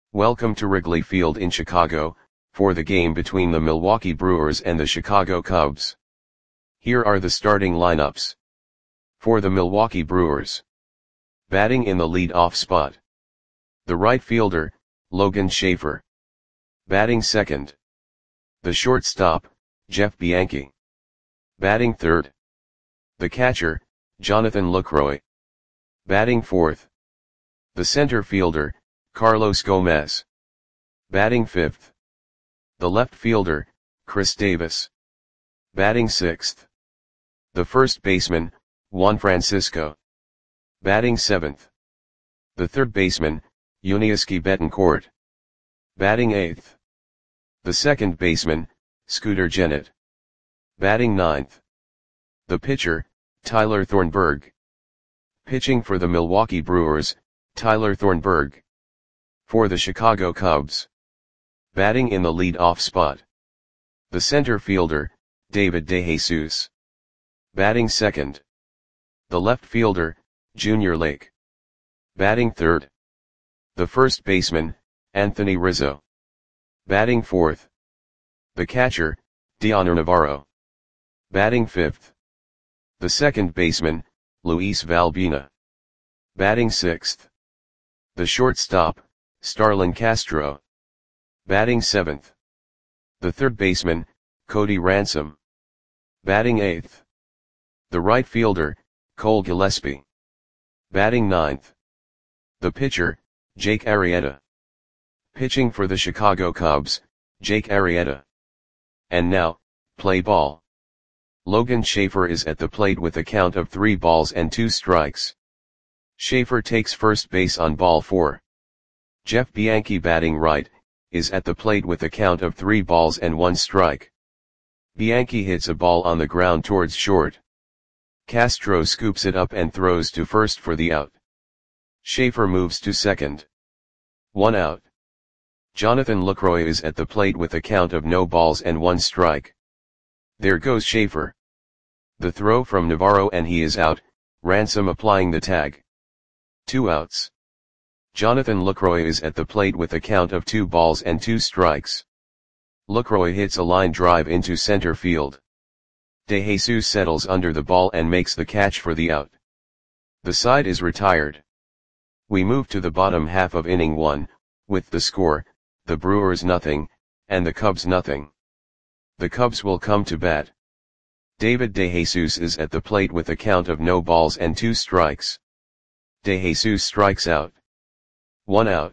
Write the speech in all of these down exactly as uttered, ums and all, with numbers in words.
Welcome to Wrigley Field in Chicago, for the game between the Milwaukee Brewers and the Chicago Cubs. Here are the starting lineups. For the Milwaukee Brewers. Batting in the lead-off spot. The right fielder, Logan Schafer. Batting second. The shortstop, Jeff Bianchi. Batting third. The catcher, Jonathan Lucroy. Batting fourth. The center fielder, Carlos Gomez. Batting fifth. The left fielder, Chris Davis. Batting sixth. The first baseman, Juan Francisco. Batting seventh. The third baseman, Yuniesky Betancourt. Batting eighth. The second baseman, Scooter Gennett. Batting ninth. The pitcher, Tyler Thornburg. Pitching for the Milwaukee Brewers, Tyler Thornburg. For the Chicago Cubs. Batting in the lead-off spot. The center fielder, David DeJesus. Batting second. The left fielder, Junior Lake. Batting third. The first baseman, Anthony Rizzo. Batting fourth. The catcher, Dioner Navarro. Batting fifth. The second baseman, Luis Valbuena. Batting sixth. The shortstop, Starlin Castro. Batting seventh. The third baseman, Cody Ransom. Batting eighth. The right fielder, Cole Gillespie. Batting ninth. The pitcher, Jake Arrieta. Pitching for the Chicago Cubs, Jake Arrieta. And now, play ball. Logan Schafer is at the plate with a count of three balls and two strikes. Schafer takes first base on ball four. Jeff Bianchi, batting right, is at the plate with a count of three balls and one strike. Bianchi hits a ball on the ground towards short. Castro scoops it up and throws to first for the out. Schafer moves to second. One out. Jonathan Lucroy is at the plate with a count of no balls and one strike. There goes Schafer. The throw from Navarro and he is out, Ransom applying the tag. Two outs. Jonathan Lucroy is at the plate with a count of two balls and two strikes. Lucroy hits a line drive into center field. DeJesus settles under the ball and makes the catch for the out. The side is retired. We move to the bottom half of inning one, with the score, the Brewers nothing, and the Cubs nothing. The Cubs will come to bat. David DeJesus is at the plate with a count of no balls and two strikes. DeJesus strikes out. One out.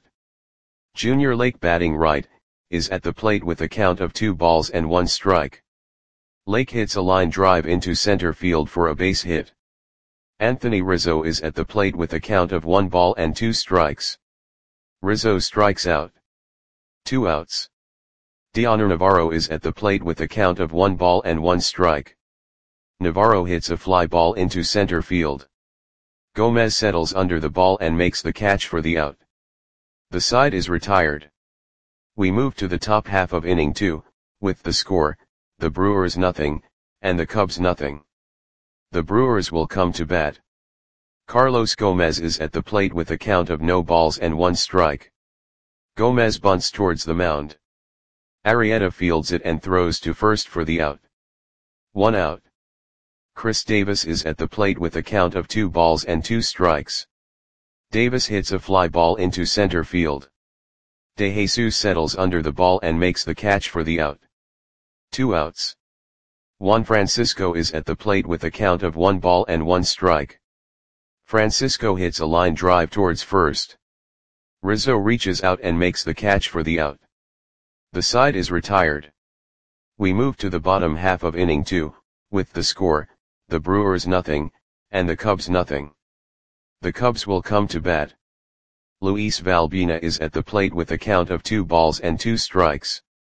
Junior Lake, batting right, is at the plate with a count of two balls and one strike. Lake hits a line drive into center field for a base hit. Anthony Rizzo is at the plate with a count of one ball and two strikes. Rizzo strikes out. Two outs. Dioner Navarro is at the plate with a count of one ball and one strike. Navarro hits a fly ball into center field. Gomez settles under the ball and makes the catch for the out. The side is retired. We move to the top half of inning two, with the score, the Brewers nothing, and the Cubs nothing. The Brewers will come to bat. Carlos Gomez is at the plate with a count of no balls and one strike. Gomez bunts towards the mound. Arrieta fields it and throws to first for the out. One out. Chris Davis is at the plate with a count of two balls and two strikes. Davis hits a fly ball into center field. DeJesus settles under the ball and makes the catch for the out. Two outs. Juan Francisco is at the plate with a count of one ball and one strike. Francisco hits a line drive towards first. Rizzo reaches out and makes the catch for the out. The side is retired. We move to the bottom half of inning two, with the score, the Brewers nothing, and the Cubs nothing. The Cubs will come to bat. Luis Valbuena is at the plate with a count of two balls and two strikes.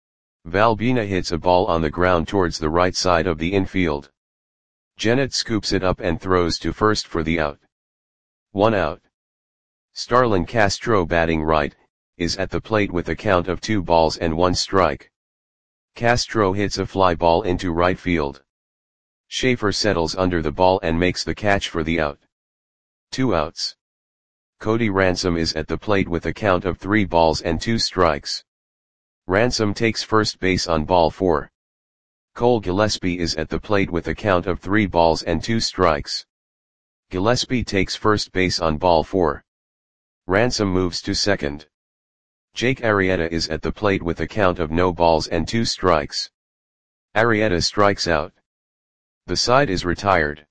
Valbuena hits a ball on the ground towards the right side of the infield. Gennett scoops it up and throws to first for the out. One out. Starlin Castro, batting right, is at the plate with a count of two balls and one strike. Castro hits a fly ball into right field. Schafer settles under the ball and makes the catch for the out. Two outs. Cody Ransom is at the plate with a count of three balls and two strikes. Ransom takes first base on ball four. Cole Gillespie is at the plate with a count of three balls and two strikes. Gillespie takes first base on ball four. Ransom moves to second. Jake Arrieta is at the plate with a count of no balls and two strikes. Arrieta strikes out. The side is retired.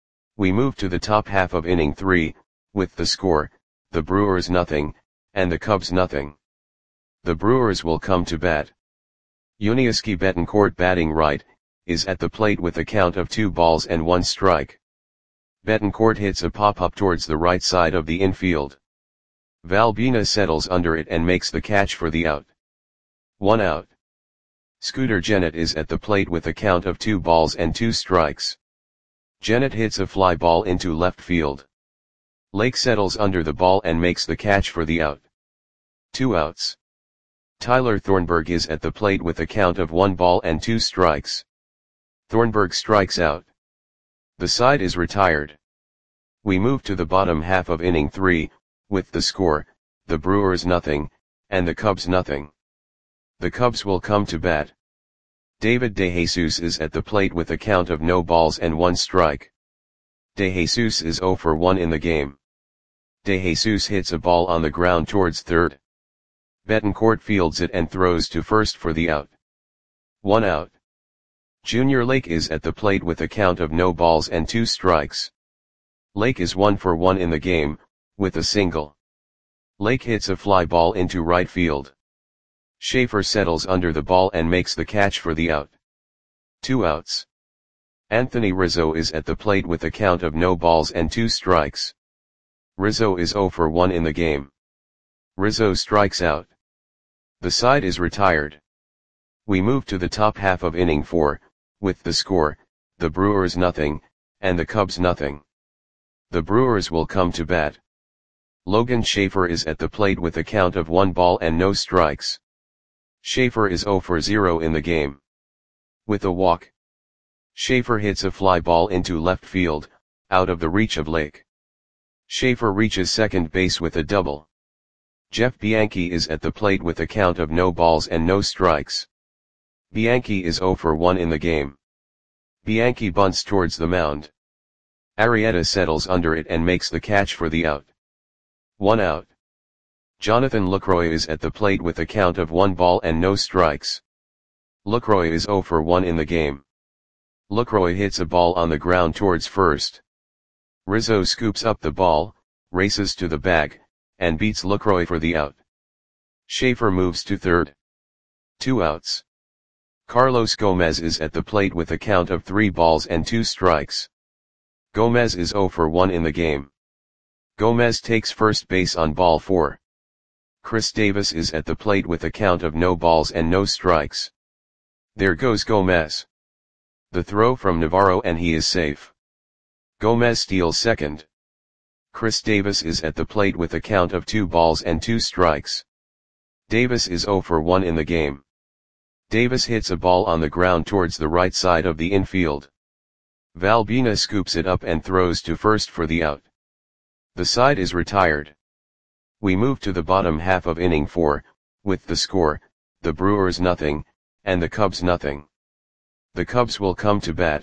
We move to the top half of inning three, with the score, the Brewers nothing, and the Cubs nothing. The Brewers will come to bat. Yuniesky Betancourt, batting right, is at the plate with a count of two balls and one strike. Betancourt hits a pop-up towards the right side of the infield. Valbuena settles under it and makes the catch for the out. One out. Scooter Gennett is at the plate with a count of two balls and two strikes. Gennett hits a fly ball into left field. Lake settles under the ball and makes the catch for the out. Two outs. Tyler Thornburg is at the plate with a count of one ball and two strikes. Thornburg strikes out. The side is retired. We move to the bottom half of inning three, with the score, the Brewers nothing, and the Cubs nothing. The Cubs will come to bat. David DeJesus is at the plate with a count of no balls and one strike. DeJesus is zero for one in the game. DeJesus hits a ball on the ground towards third. Betancourt fields it and throws to first for the out. One out. Junior Lake is at the plate with a count of no balls and two strikes. Lake is one for one in the game, with a single. Lake hits a fly ball into right field. Schaefer settles under the ball and makes the catch for the out. Two outs. Anthony Rizzo is at the plate with a count of no balls and two strikes. Rizzo is zero for one in the game. Rizzo strikes out. The side is retired. We move to the top half of inning four, with the score, the Brewers nothing, and the Cubs nothing. The Brewers will come to bat. Logan Schaefer is at the plate with a count of one ball and no strikes. Schaefer is zero for zero in the game. With a walk. Schaefer hits a fly ball into left field, out of the reach of Lake. Schaefer reaches second base with a double. Jeff Bianchi is at the plate with a count of no balls and no strikes. Bianchi is zero for one in the game. Bianchi bunts towards the mound. Arrieta settles under it and makes the catch for the out. One out. Jonathan Lucroy is at the plate with a count of one ball and no strikes. Lucroy is zero for one in the game. Lucroy hits a ball on the ground towards first. Rizzo scoops up the ball, races to the bag, and beats Lucroy for the out. Schaefer moves to third. Two outs. Carlos Gomez is at the plate with a count of three balls and two strikes. Gomez is zero for one in the game. Gomez takes first base on ball four. Chris Davis is at the plate with a count of no balls and no strikes. There goes Gomez. The throw from Navarro and he is safe. Gomez steals second. Chris Davis is at the plate with a count of two balls and two strikes. Davis is zero for one in the game. Davis hits a ball on the ground towards the right side of the infield. Valbuena scoops it up and throws to first for the out. The side is retired. We move to the bottom half of inning four, with the score, the Brewers nothing, and the Cubs nothing. The Cubs will come to bat.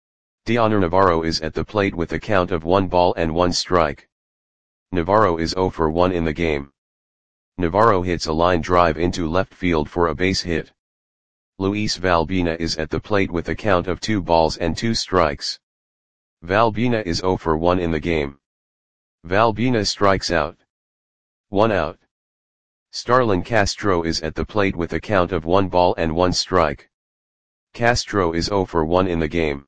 Dioner Navarro is at the plate with a count of one ball and one strike. Navarro is zero for one in the game. Navarro hits a line drive into left field for a base hit. Luis Valbuena is at the plate with a count of two balls and two strikes. Valbuena is zero for one in the game. Valbuena strikes out. One out. Starlin Castro is at the plate with a count of one ball and one strike. Castro is zero for one in the game.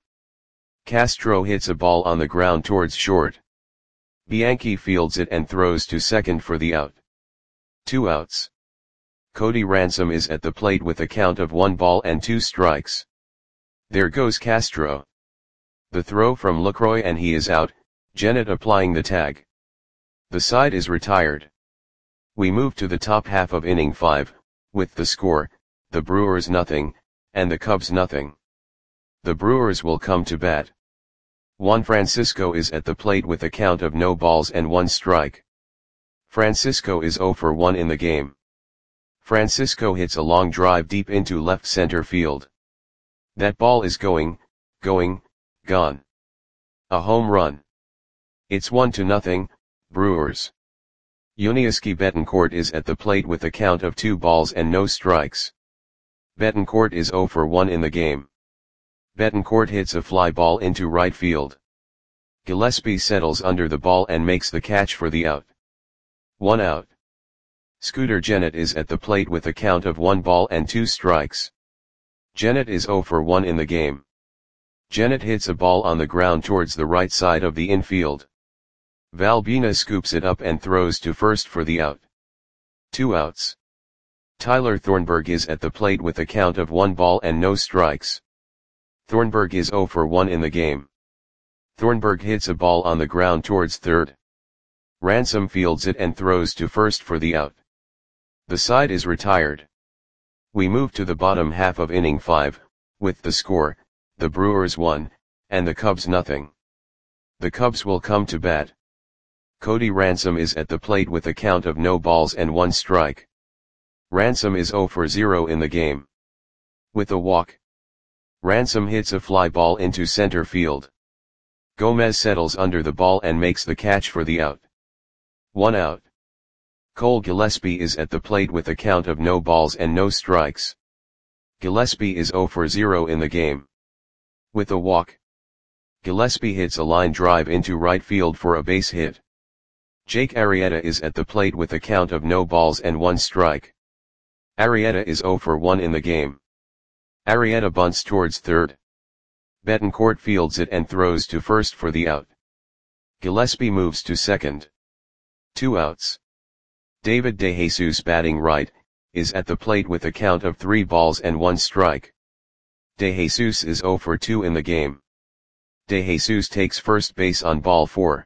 Castro hits a ball on the ground towards short. Bianchi fields it and throws to second for the out. Two outs. Cody Ransom is at the plate with a count of one ball and two strikes. There goes Castro. The throw from Lucroy and he is out, Gennett applying the tag. The side is retired. We move to the top half of inning five, with the score, the Brewers nothing, and the Cubs nothing. The Brewers will come to bat. Juan Francisco is at the plate with a count of no balls and one strike. Francisco is zero for one in the game. Francisco hits a long drive deep into left center field. That ball is going, going, gone. A home run. It's one to nothing, Brewers. Yuniesky Betancourt is at the plate with a count of two balls and no strikes. Betancourt is zero for one in the game. Betancourt hits a fly ball into right field. Gillespie settles under the ball and makes the catch for the out. One out. Scooter Gennett is at the plate with a count of one ball and two strikes. Gennett is zero for one in the game. Gennett hits a ball on the ground towards the right side of the infield. Valbina scoops it up and throws to first for the out. Two outs. Tyler Thornburg is at the plate with a count of one ball and no strikes. Thornburg is zero for one in the game. Thornburg hits a ball on the ground towards third. Ransom fields it and throws to first for the out. The side is retired. We move to the bottom half of inning five, with the score, the Brewers one, and the Cubs nothing. The Cubs will come to bat. Cody Ransom is at the plate with a count of no balls and one strike. Ransom is zero for zero in the game. With a walk. Ransom hits a fly ball into center field. Gomez settles under the ball and makes the catch for the out. One out. Cole Gillespie is at the plate with a count of no balls and no strikes. Gillespie is zero for zero in the game. With a walk. Gillespie hits a line drive into right field for a base hit. Jake Arrieta is at the plate with a count of no balls and one strike. Arrieta is zero for one in the game. Arrieta bunts towards third. Betancourt fields it and throws to first for the out. Gillespie moves to second. Two outs. David DeJesus, batting right, is at the plate with a count of three balls and one strike. DeJesus is zero for two in the game. DeJesus takes first base on ball four.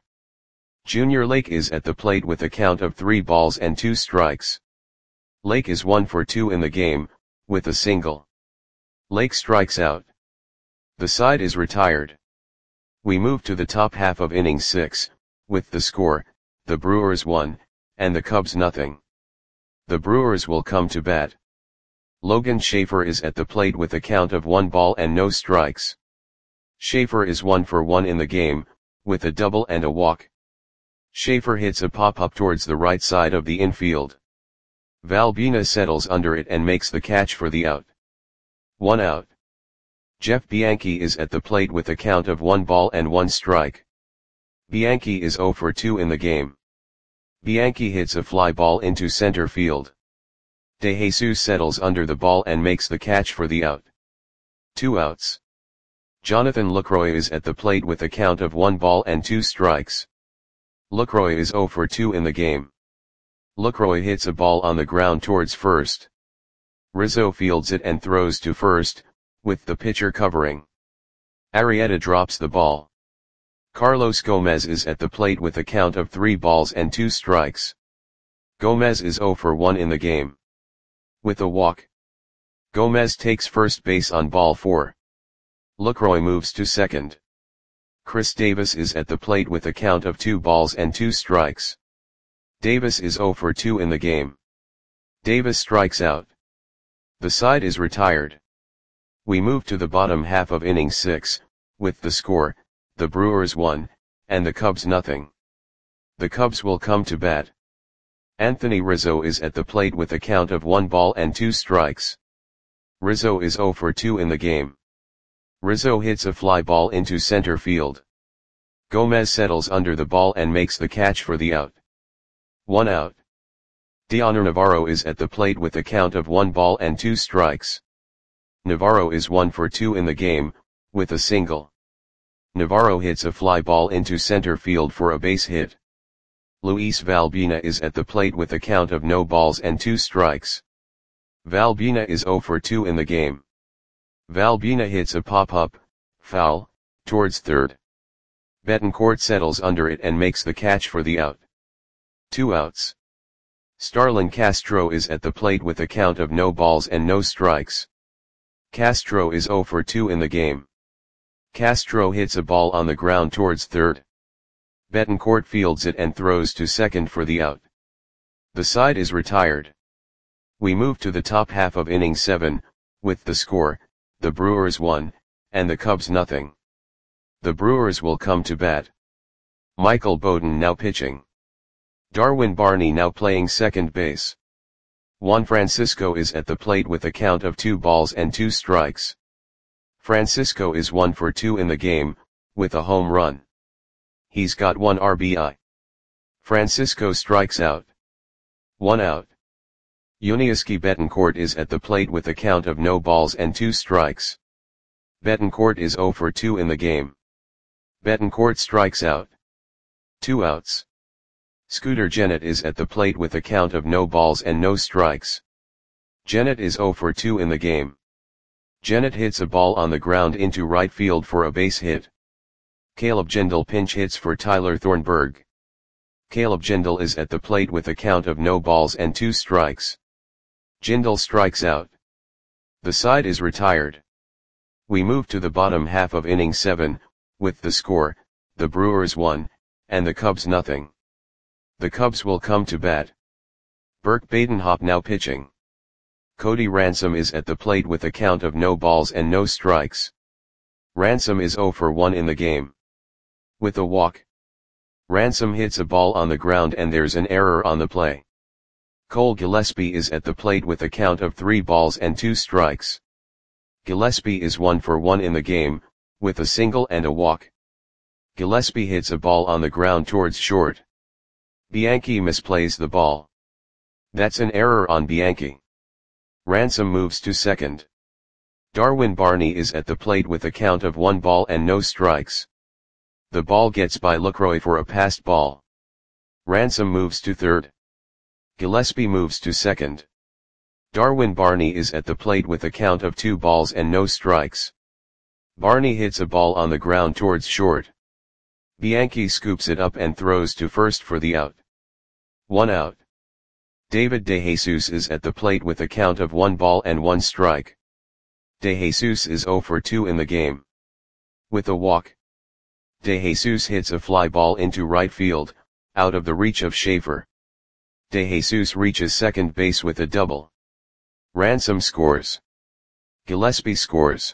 Junior Lake is at the plate with a count of three balls and two strikes. Lake is one for two in the game, with a single. Lake strikes out. The side is retired. We move to the top half of inning six, with the score, the Brewers one, and the Cubs nothing. The Brewers will come to bat. Logan Schaefer is at the plate with a count of one ball and no strikes. Schaefer is one for one in the game, with a double and a walk. Schaefer hits a pop-up towards the right side of the infield. Valbina settles under it and makes the catch for the out. One out. Jeff Bianchi is at the plate with a count of one ball and one strike. Bianchi is zero for two in the game. Bianchi hits a fly ball into center field. DeJesus settles under the ball and makes the catch for the out. Two outs. Jonathan Lucroy is at the plate with a count of one ball and two strikes. Lucroy is zero for two in the game. Lucroy hits a ball on the ground towards first. Rizzo fields it and throws to first, with the pitcher covering. Arrieta drops the ball. Carlos Gomez is at the plate with a count of three balls and two strikes. Gomez is zero for one in the game. With a walk. Gomez takes first base on ball four. Lucroy moves to second. Chris Davis is at the plate with a count of two balls and two strikes. Davis is zero for two in the game. Davis strikes out. The side is retired. We move to the bottom half of inning six, with the score, the Brewers one, and the Cubs nothing. The Cubs will come to bat. Anthony Rizzo is at the plate with a count of one ball and two strikes. Rizzo is zero for two in the game. Rizzo hits a fly ball into center field. Gomez settles under the ball and makes the catch for the out. One out. Dioner Navarro is at the plate with a count of one ball and two strikes. Navarro is one for two in the game, with a single. Navarro hits a fly ball into center field for a base hit. Luis Valbina is at the plate with a count of no balls and two strikes. Valbina is zero for two in the game. Valbina hits a pop-up, foul, towards third. Betancourt settles under it and makes the catch for the out. Two outs. Starlin Castro is at the plate with a count of no balls and no strikes. Castro is zero for two in the game. Castro hits a ball on the ground towards third. Betancourt fields it and throws to second for the out. The side is retired. We move to the top half of inning seven, with the score, the Brewers one, and the Cubs nothing. The Brewers will come to bat. Michael Bowden now pitching. Darwin Barney now playing second base. Juan Francisco is at the plate with a count of two balls and two strikes. Francisco is one for two in the game, with a home run. He's got one R B I. Francisco strikes out. One out. Yuniesky Betancourt is at the plate with a count of no balls and two strikes. Betancourt is zero for two in the game. Betancourt strikes out. Two outs. Scooter Gennett is at the plate with a count of no balls and no strikes. Gennett is zero for two in the game. Gennett hits a ball on the ground into right field for a base hit. Caleb Jindal pinch hits for Tyler Thornburg. Caleb Jindal is at the plate with a count of no balls and two strikes. Jindal strikes out. The side is retired. We move to the bottom half of inning seven, with the score, the Brewers one, and the Cubs nothing. The Cubs will come to bat. Burke Badenhop now pitching. Cody Ransom is at the plate with a count of no balls and no strikes. Ransom is zero for one in the game. With a walk. Ransom hits a ball on the ground and there's an error on the play. Cole Gillespie is at the plate with a count of three balls and two strikes. Gillespie is one for one in the game, with a single and a walk. Gillespie hits a ball on the ground towards short. Bianchi misplays the ball. That's an error on Bianchi. Ransom moves to second. Darwin Barney is at the plate with a count of one ball and no strikes. The ball gets by Lucroy for a passed ball. Ransom moves to third. Gillespie moves to second. Darwin Barney is at the plate with a count of two balls and no strikes. Barney hits a ball on the ground towards short. Bianchi scoops it up and throws to first for the out. One out. David DeJesus is at the plate with a count of one ball and one strike. DeJesus is zero for two in the game. With a walk. DeJesus hits a fly ball into right field, out of the reach of Schaefer. DeJesus reaches second base with a double. Ransom scores. Gillespie scores.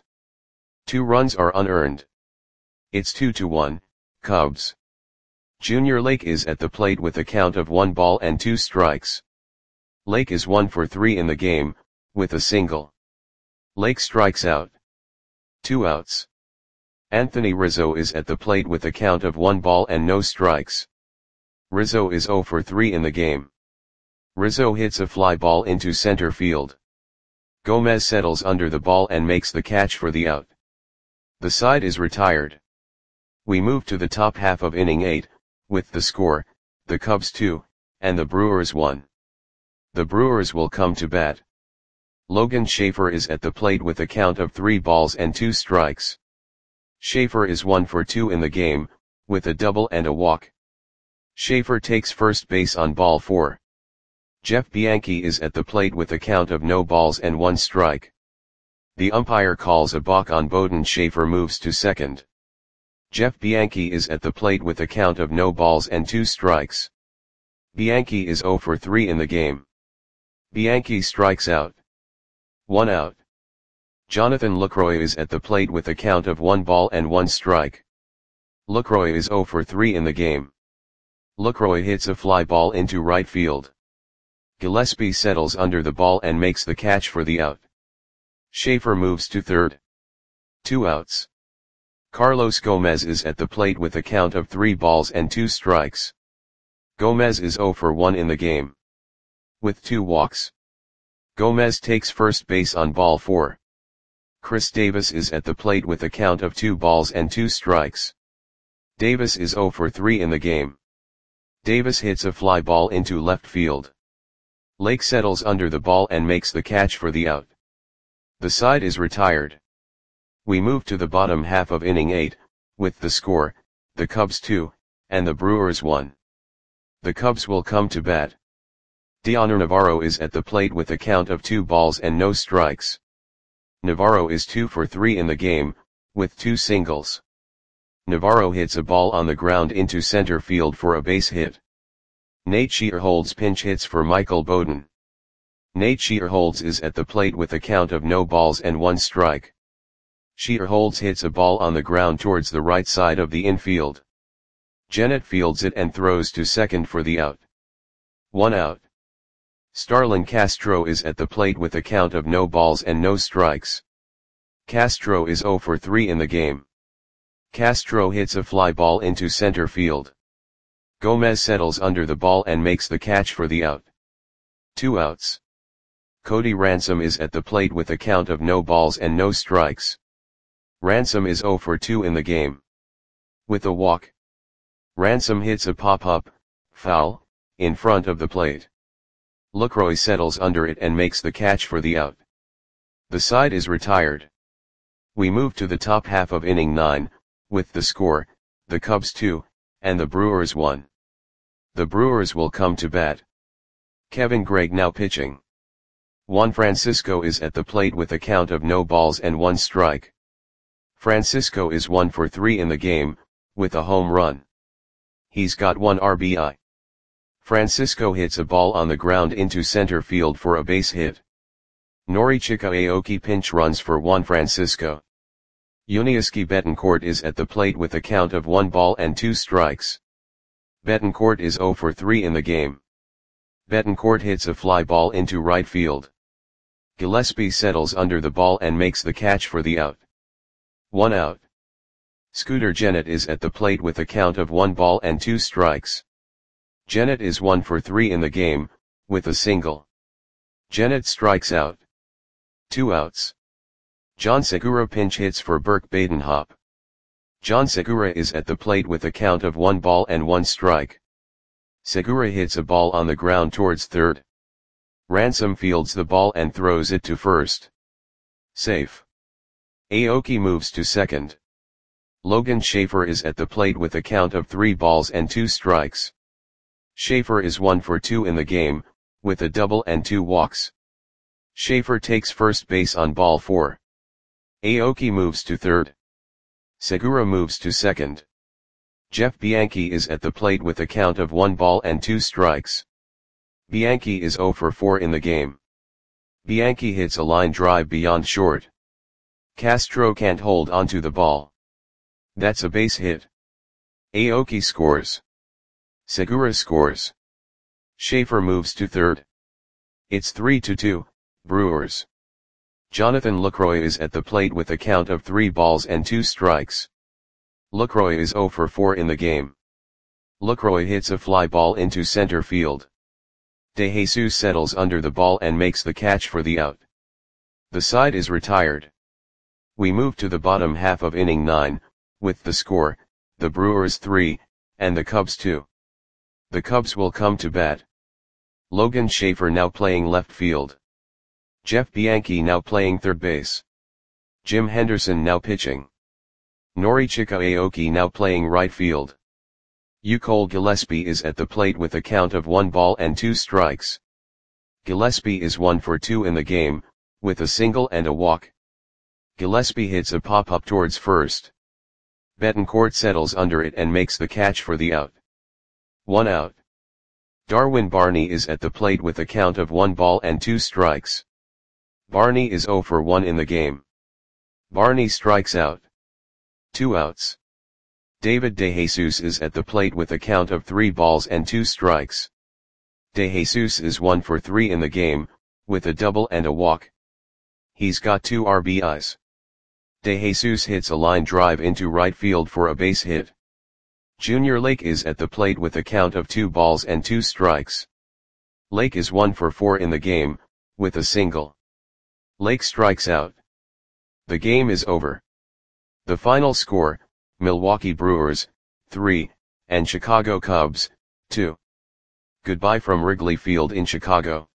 Two runs are unearned. It's two to one, Cubs. Junior Lake is at the plate with a count of one ball and two strikes. Lake is one for three in the game, with a single. Lake strikes out. Two outs. Anthony Rizzo is at the plate with a count of one ball and no strikes. Rizzo is zero for three in the game. Rizzo hits a fly ball into center field. Gomez settles under the ball and makes the catch for the out. The side is retired. We move to the top half of inning eight, with the score, the Cubs two, and the Brewers one. The Brewers will come to bat. Logan Schaefer is at the plate with a count of three balls and two strikes. Schaefer is one for two in the game, with a double and a walk. Schaefer takes first base on ball four. Jeff Bianchi is at the plate with a count of no balls and one strike. The umpire calls a balk on Bowden. Schaefer moves to second. Jeff Bianchi is at the plate with a count of no balls and two strikes. Bianchi is zero for three in the game. Bianchi strikes out. One out. Jonathan Lucroy is at the plate with a count of one ball and one strike. Lucroy is zero for three in the game. Lucroy hits a fly ball into right field. Gillespie settles under the ball and makes the catch for the out. Schaefer moves to third. Two outs. Carlos Gomez is at the plate with a count of three balls and two strikes. Gomez is zero for one in the game. With two walks. Gomez takes first base on ball four. Chris Davis is at the plate with a count of two balls and two strikes. Davis is zero for three in the game. Davis hits a fly ball into left field. Lake settles under the ball and makes the catch for the out. The side is retired. We move to the bottom half of inning eight, with the score, the Cubs two, and the Brewers one. The Cubs will come to bat. Dioner Navarro is at the plate with a count of two balls and no strikes. Navarro is two for three in the game, with two singles. Navarro hits a ball on the ground into center field for a base hit. Nate Shearholz pinch hits for Michael Bowden. Nate Shearholz is at the plate with a count of no balls and one strike. Shearholz hits a ball on the ground towards the right side of the infield. Gennett fields it and throws to second for the out. One out. Starlin Castro is at the plate with a count of no balls and no strikes. Castro is zero for three in the game. Castro hits a fly ball into center field. Gomez settles under the ball and makes the catch for the out. Two outs. Cody Ransom is at the plate with a count of no balls and no strikes. Ransom is zero for two in the game. With a walk, Ransom hits a pop-up, foul, in front of the plate. Lucroy settles under it and makes the catch for the out. The side is retired. We move to the top half of inning nine, with the score, the Cubs two, and the Brewers one. The Brewers will come to bat. Kevin Gregg now pitching. Juan Francisco is at the plate with a count of no balls and one strike. Francisco is one for three in the game, with a home run. He's got one R B I. Francisco hits a ball on the ground into center field for a base hit. Norichika Aoki pinch runs for Juan Francisco. Yuniesky Betancourt is at the plate with a count of one ball and two strikes. Betancourt is zero for three in the game. Betancourt hits a fly ball into right field. Gillespie settles under the ball and makes the catch for the out. One out. Scooter Gennett is at the plate with a count of one ball and two strikes. Gennett is one for three in the game, with a single. Gennett strikes out. Two outs. John Segura pinch hits for Burke Badenhop. John Segura is at the plate with a count of one ball and one strike. Segura hits a ball on the ground towards third. Ransom fields the ball and throws it to first. Safe. Aoki moves to second. Logan Schaefer is at the plate with a count of three balls and two strikes. Schaefer is one for two in the game, with a double and two walks. Schaefer takes first base on ball four. Aoki moves to third. Segura moves to second. Jeff Bianchi is at the plate with a count of one ball and two strikes. Bianchi is zero for four in the game. Bianchi hits a line drive beyond short. Castro can't hold onto the ball. That's a base hit. Aoki scores. Segura scores. Schaefer moves to third. It's three to two, Brewers. Jonathan Lucroy is at the plate with a count of three balls and two strikes. Lucroy is zero for four in the game. Lucroy hits a fly ball into center field. De Jesus settles under the ball and makes the catch for the out. The side is retired. We move to the bottom half of inning nine, with the score, the Brewers three, and the Cubs two. The Cubs will come to bat. Logan Schaefer now playing left field. Jeff Bianchi now playing third base. Jim Henderson now pitching. Norichika Aoki now playing right field. Ucole Gillespie is at the plate with a count of one ball and two strikes. Gillespie is one for two in the game, with a single and a walk. Gillespie hits a pop-up towards first. Betancourt settles under it and makes the catch for the out. One out. Darwin Barney is at the plate with a count of one ball and two strikes. Barney is zero for one in the game. Barney strikes out. Two outs. David De Jesus is at the plate with a count of three balls and two strikes. De Jesus is one for three in the game, with a double and a walk. He's got two R B Is. De Jesus hits a line drive into right field for a base hit. Junior Lake is at the plate with a count of two balls and two strikes. Lake is one for four in the game, with a single. Lake strikes out. The game is over. The final score, Milwaukee Brewers, three, and Chicago Cubs, two. Goodbye from Wrigley Field in Chicago.